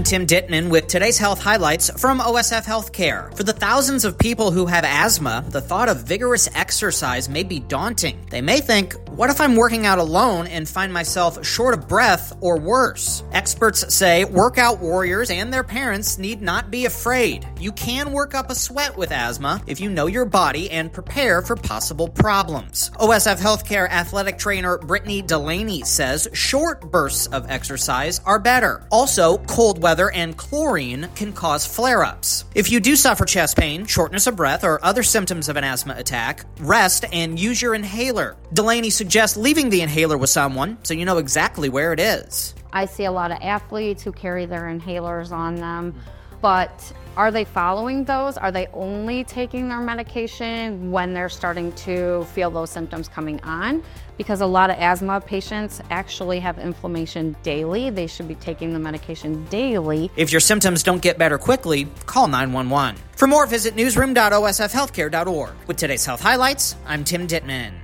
I'm Tim Dittman with today's health highlights from OSF Healthcare. For the thousands of people who have asthma, the thought of vigorous exercise may be daunting. They may think, what if I'm working out alone and find myself short of breath or worse? Experts say workout warriors and their parents need not be afraid. You can work up a sweat with asthma if you know your body and prepare for possible problems. OSF Healthcare athletic trainer Brittany Delaney says short bursts of exercise are better. Also, cold weather and chlorine can cause flare-ups. If you do suffer chest pain, shortness of breath, or other symptoms of an asthma attack, rest and use your inhaler. Delaney suggests leaving the inhaler with someone so you know exactly where it is. I see a lot of athletes who carry their inhalers on them, but are they following those? Are they only taking their medication when they're starting to feel those symptoms coming on? Because a lot of asthma patients actually have inflammation daily. They should be taking the medication daily. If your symptoms don't get better quickly, call 911. For more, visit newsroom.osfhealthcare.org. With today's health highlights, I'm Tim Dittman.